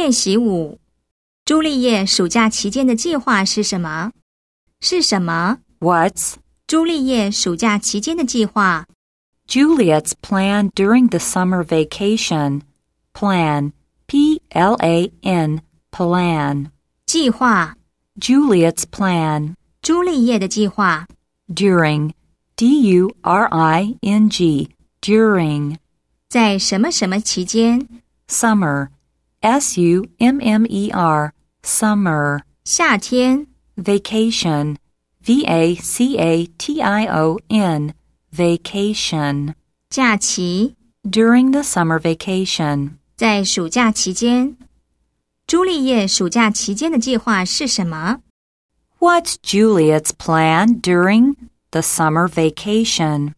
练习5，朱丽叶暑假期间的计划是什么？是什么？ What's 朱丽叶暑假期间的计划？ Juliet's plan during the summer vacation? Plan, P-L-A-N, plan. 计划 Juliet's plan. 朱丽叶的计划。 During, D-U-R-I-N-G, during. 在什么什么期間 Summer, S-U-M-M-E-R, summer. 夏天 Vacation, V-A-C-A-T-I-O-N, vacation. 假期 During the summer vacation. 在暑假期间。朱丽叶暑假期间的计划是什么？ What's Juliet's plan during the summer vacation?